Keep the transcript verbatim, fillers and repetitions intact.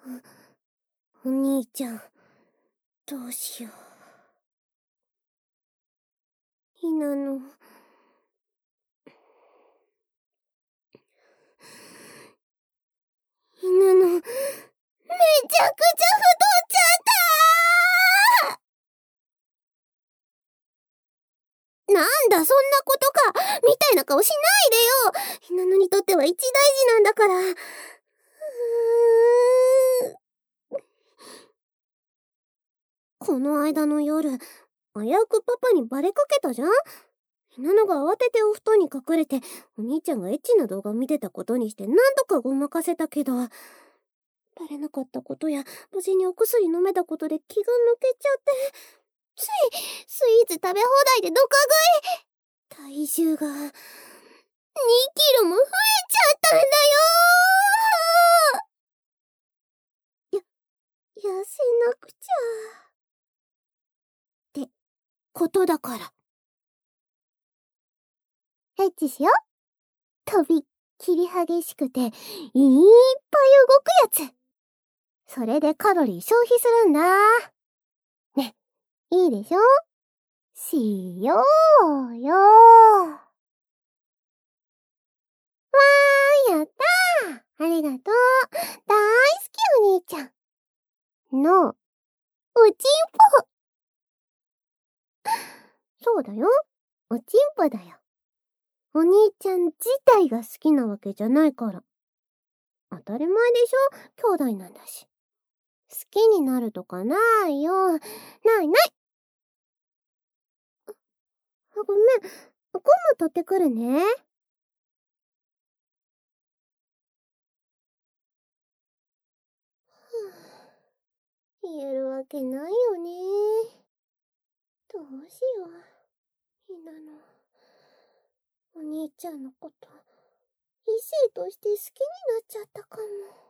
お兄ちゃん、どうしよう。ひなの。ひなの、めちゃくちゃ太っちゃったー。なんだ、そんなことか。みたいな顔しないでよ。ひなのにとっては一大事なんだから。うーん。この間の夜、危うくパパにバレかけたじゃん。ひなのが慌ててお布団に隠れて、お兄ちゃんがエッチな動画を見てたことにして何度かごまかせたけど、バレなかったことや、無事にお薬飲めたことで気が抜けちゃって、つい、スイーツ食べ放題でドカ食い。体重が、にキロも増えちゃったんだよー。や、痩せなくちゃ。ってことだから。エッチしよ。とびっきり激しくて、いっぱい動くやつ。それでカロリー消費するんだ。ね、いいでしょ？しようよー。わー、やったー。ありがとう。大好きお兄ちゃん。の、うちんぽ。そうだよ。おちんぽだよ。お兄ちゃん自体が好きなわけじゃないから。当たり前でしょ？兄弟なんだし。好きになるとかないよ。ないない。あ、ごめん。ゴム取ってくるね。言えるわけないよね。どうしよう。ひなの。お兄ちゃんのこと、異性として好きになっちゃったかも。